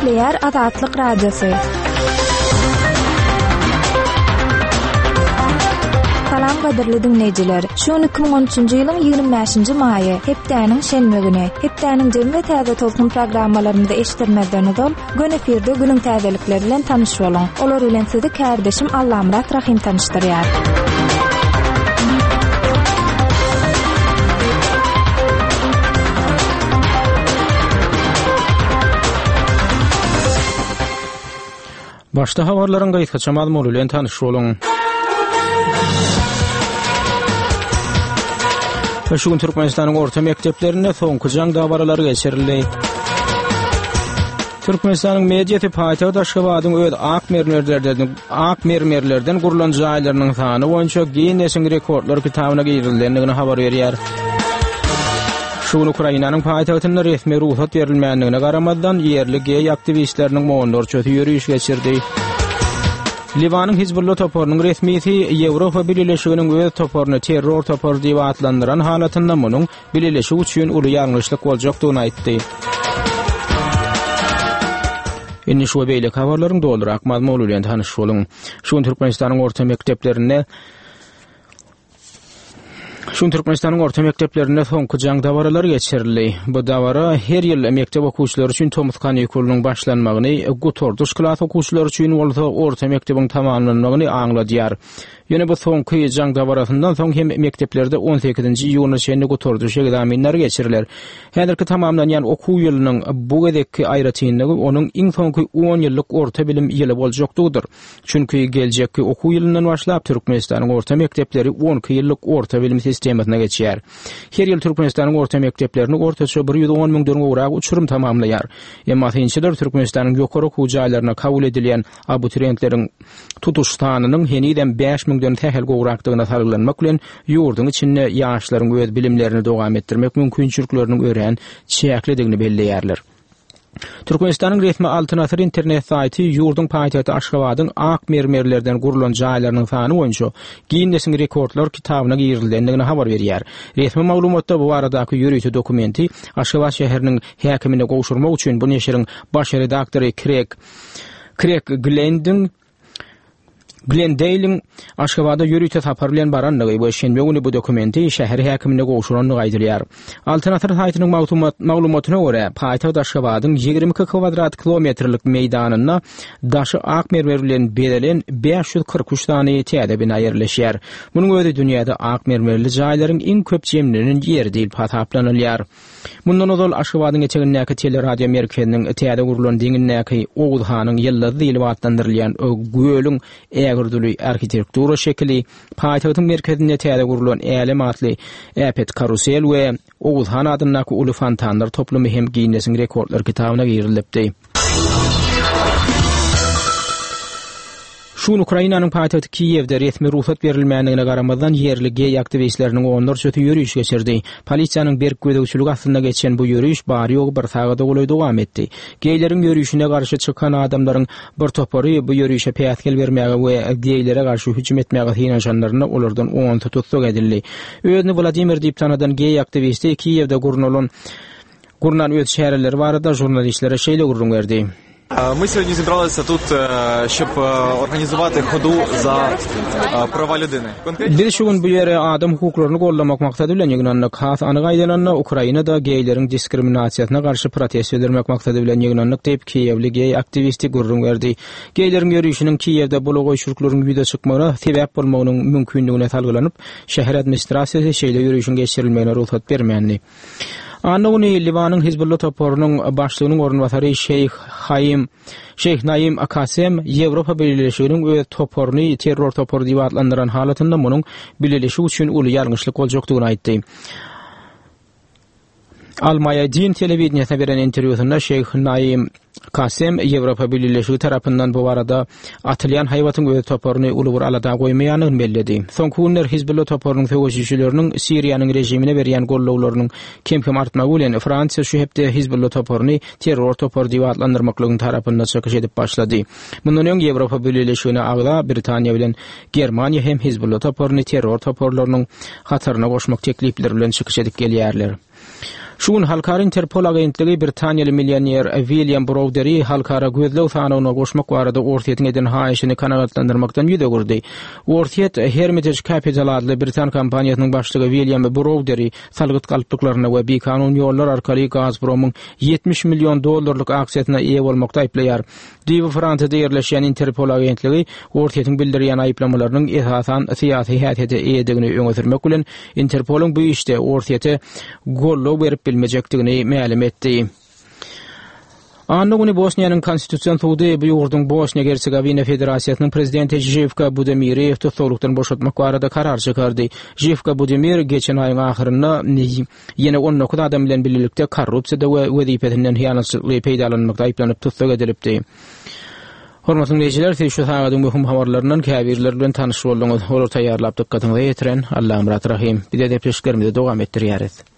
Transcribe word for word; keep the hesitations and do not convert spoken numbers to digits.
Nükleer Azatlyk Radiosu. Salam gaderli dinleyijiler. Şu iki bin on üçünji ýylyň ýygrimi beşinji maýy, hepdäniň şenme güni. Hepdäniň jemle täze tolkun programmalarynda eşitirmezden ol, gün efirde günüň täzelikleri bilen tanyş boluň. Olar bilen sizi kardeşim Allahamrat Rahim tanıştyrýar. Başta habarlaryň gaýtga çamal molu bilen tanyş boluň. Şugun Türkmenistanyň orta mekdeplerinde soňky jaň dabaralary geçirildi. Türkmenistanyň mediýaty paýtagy Daşgabatyň öz ak mermerlerden ak mermerlerden gurulan jaýlarynyň sany boýunça Guinness rekordlar kitabyna girildiğini habar berýär. Şugun Ukrainanyň paýtagynda resmi ruhsat berilmändigine garamazdan ýerli gey aktivistleriniň moňlar çöti ýürüýüş geçirdi. Libanyň Hizbullah toporunyň resmiýeti Ýewropa Birleşiginiň öz toporuny terror toporu diýip adlandyran halatynda munyň bileşigi üçin uly ýarňyşlyk boljakdygyny aýtdy. Indi şu beýle habarlaryň doldurak mazmunu bilen tanyş boluň. Şuň Türkmenistanyň orta mekdeplerinde Şuň Türkmenistanyň orta mekdeplerinde soňky jaň dabaralary geçirildi. Bu dabara her ýyl mektep okuwçylary üçin tomutkan ýykylynyň başlanmagyny, gotorduş klas okuwçylary üçin bolsa orta mektebiň tamamlanmagyny aňladýar. Ýöne bu soňky jaň dabarasyndan soň hem mekteplerde on sekizinji ýylyna şeýle gotorduş egzaminler geçiriler. Häzirki tamamlanýan okuw ýylynyň bu gedekki aýratynlygy onuň iň soňky on ýyllyk orta bilim ýyly boljakdygydyr. Çünki geljekki okuw ýylyndan başlap Türkmenistanyň orta mektepleri onky ýyllyk orta bilim sistematına geçýär. Her ýyl Türkmenistanyň orta mekteplerini ortaça bir ýüz on miň dörm gowrak uçurum tamamlaýar. Emma hinçiler Türkmenistanyň ýokary okuw jaýlaryna kabul edilýän abituriyentleriň tutuş sanynyň heniden beş miň dörm tähel gowrakdygyna salglanmak bilen ýurduň içinde ýaşlaryň öz bilimlerini dowam etdirmek mümkinçiliklerini ören çäklidigini belleýärler. Türkmenistanyň resmi Altyn Asr internet saýty ýurduň paýtagy Aşgabatyň ak mermerlerden gurulan jaýlarynyň sany boýunça Guinness rekordlar kitabyna girildiğini habar berýär. Resmi maglumatda bu aradaky ýürüýüşi dokumenti Aşgabat şäheriniň häkimine gowşurmak üçin bu neşiriň baş redaktory Craig Craig Glendon Glendale'in Aşgabada ýürüýte tapar bilen baranlygy bu şenbe güni bu dokumenti şäher häkimine gowşuranlygy aýdylýar. Altyn Asr saýtynyň maglumatyna görä, paýtag Aşgabatyň ýigirmi iki kvadrat kilometrlik meýdanyna daşy ak mermer bilen berelen beş ýüz kırk üç tane täze bina ýerleşýär. Munyň özi dünýäde ak mermerli jaýlaryň iň köp jemlerinin ýeri diýip hasaplanylýar. Mundan ozal Aşgabatyň geçenki teleradio merkeziniň täze gurulan diňinäki Oğuz hanyň ýyllar diýilip adlandyrylýan göýüň ägirdüli arhitektura şekli, paýtagyň merkezinde täze gurulan elem atly Epet karusel we Oğuz han adynyňky uly fontanlar toplumy hem Guinness rekordlar kitabyna girilipdi. Şuň Ukrainanyň paýtagy Kiýewde resmi ruhsat berilmändigine garamazdan ýerli gey aktivistleriniň onlar çöti ýürüýüş geçirdi. Polisiýanyň berk gödäwçiligi aslynda geçen bu ýürüýüş bary ýok bir sagada goly dowam etdi. Geýleriň ýürüýüşine garşy çykan adamlaryň bir topory bu ýürüýüşe päýtgel bermäge we geýlere garşy hüjüm etmäge hinaşanlaryna olardan on tutukluk edildi. Özüni Vladimir diýip tanadan gey aktivisti Kiýewde gurulan gurulan öz şäherleri barada jurnalistlere şeýle gurrun berdi. Ми сьогодні зібралися тут, щоб організувати ходу за права людини. Biz şugun bu ýere adam hukuklaryny gollamak maksady bilen ýygnanak has anyk aýdylanyna Ukrainada geýleriň diskriminasiýasyna garşy protest edilmek maksady bilen ýygnanak diýip Kiýewli gey aktivisti gurrun berdi. Geýleriň ýürüýüşiniň Kiýewde bulagy şurklary ýüze çykmagyna sebäp bolmagynyň mümkinligine salgylanyp şäher administrasiýasy şeýle ýürüýüşiň geçirilmegine ruhsat bermändi. Anony Libanyň Hizbullah toporunyň başlygynyň ornwasary Şeyh Haym Şeyh Naim Akasem Ýewropa Birleşiginiň öz toporuny terror toporu diýip adlandyran halatynda munyň bileşigi üçin uly ýarňyşlyk boljakdygyny aýtdy. Almaýa-Din telewizionyna beren interwýusynda Şeyh Naim Kasem Ýewropa Birleşigi tarapyndan bu barada atylýan haýwatyň öz toporuny uly bir alada goýmaýanyny belledi. Soňky günler Hizbullah toporunyň söwüşçileriniň Siriýanyň rejimine berýän gollawlarynyň kem-kem artmagy bilen Fransiýa şu hepde Hizbullah toporuny terror toporu diýip adlandyrmaklygyň tarapyndan çykyş edip başlady. Mundan öň Ýewropa Birleşigine agla Britaniýa bilen Germaniýa hem Hizbullah toporuny terror toporlarynyň hataryna goşmak teklipleri bilen çykyş edip gelýärler. Şuň halkara Interpol agentligi Britaniýaly millioner William Browdery halkara gözlew sanawyna goşmak barada ortaýetin eden haýyşyny kanagatlandyrmakdan ýüze gurdy. Ortaýet Hermitage Capital adly Britan kompaniýasynyň başlygy William Browdery salgyt galyplyklaryna we bekanun ýollar arkaly Gazpromyň yetmiş milyon dollarlyk aksiýasyna eýe bolmakda aýplaýar. Diýip Fransiýada ýerleşýän Interpol agentligi ortaýetin bildirýän aýplamalarynyň esasan syýasy häsiýete eýedigini öňe sürmek bilen Interpoluň bu işde ortaýete gollaw berip bilmejekdigini ma'lum etdi. Annuny Bosniýanyň konstitusiýan sudy bu ýurdun Bosniýa Hersegovina Federasiýasynyň prezidenti Živka Budimir tutuklanykdan boşaltmak barada karar çykardy. Živka Budimir geçen aýyň ahyrynda ýene on dokuz adam bilen birlikde korrupsiýada we wezipetinden hyýanatçylyk peýdalanmakda aýplanyp tutsak edilipdi. Hormatly dinleýijiler, şu sagatyň möhüm habarlarynyň käbirler bilen tanyş bolduňyz. Olar taýýarlap dykkatyňyzy ýetiren Allahym rahim. Bir de depleşiklerimizi dowam etdirýäris.